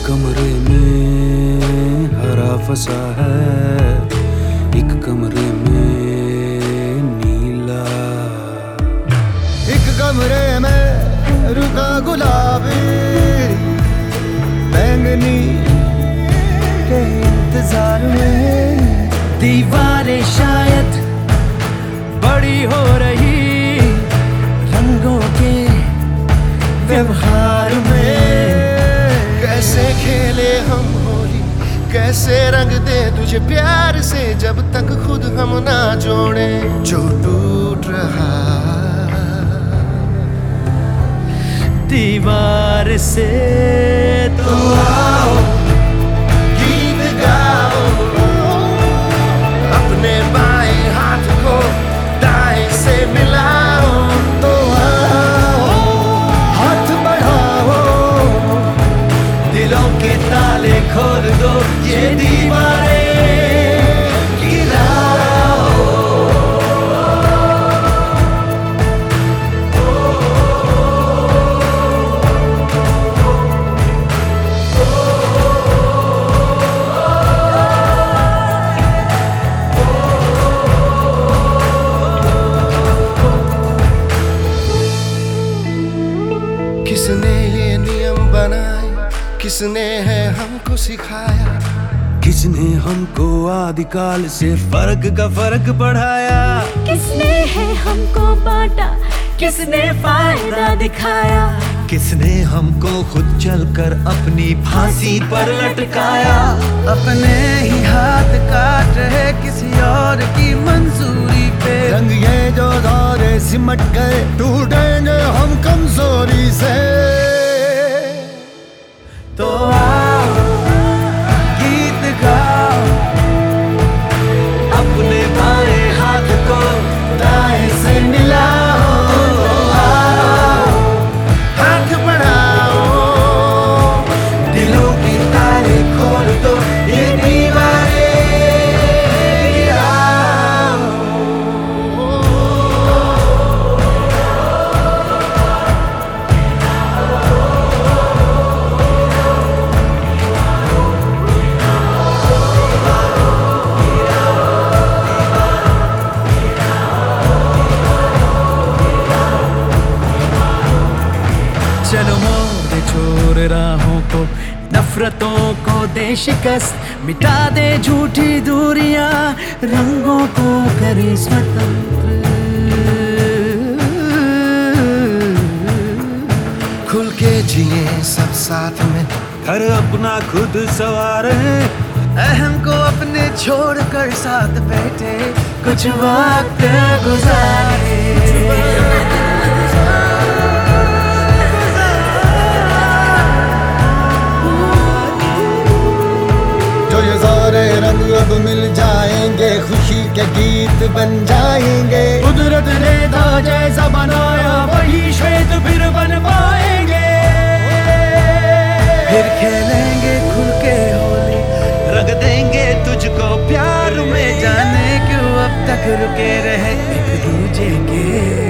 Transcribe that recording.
कमरे में हरा फसा है, एक कमरे में नीला। एक कमरे में रुका गुलाबी बैंगनी के इंतजार में। दीवारें शायद बड़ी हो रही रंगों के व्यवहार में। कैसे खेले हम होली, कैसे रंग दे तुझे प्यार से, जब तक खुद हम ना जोड़े जो टूट रहा। दीवार से तो आओ गीत गाओ, अपने बाएं हाथ को दाएं से मिलाओ। तो आओ हाथ बढ़ाओ, दिलों के ताले खोल दो, ये दीवारें गिराओ। किसने ये नियम बनाए, किसने है हमको सिखाया, किसने हमको आदिकाल से फर्क का फर्क पढ़ाया। किसने है हमको बांटा, किसने फायदा दिखाया, किसने हमको खुद चलकर अपनी फांसी पर लटकाया। अपने ही हाथ काट रहे किसी और की मंजूरी पे। रंग ये जो दौरे सिमट गए, टूटेंगे हम कमजोरी से। तो आओ गीत गाओ, अपने बाएं हाथ को दाएं से मिलाओ। आओ हाथ बढ़ाओ, दिलों की ताले खोल दो, ये दीवारें गिराओ। चलो मोड़ छोड़ राहों को, नफरतों को दे शिकस्त, मिटा दे झूठी दूरियां, रंगों को करे स्वतंत्र। खुल के जिए सब साथ में, हर अपना खुद सवारे, अहम को अपने छोड़ कर साथ बैठे, कुछ वक्त गुजारे। जो ये सारे रंग अब मिल जाएंगे, खुशी के गीत बन जाएंगे। कुदरत ने था जैसा बनाया, वही श्वेत फिर बन पाएंगे। फिर खेलेंगे खुल के होली, रंग देंगे तुझको प्यार में। जाने क्यों अब तक रुके रहे एक दूजे के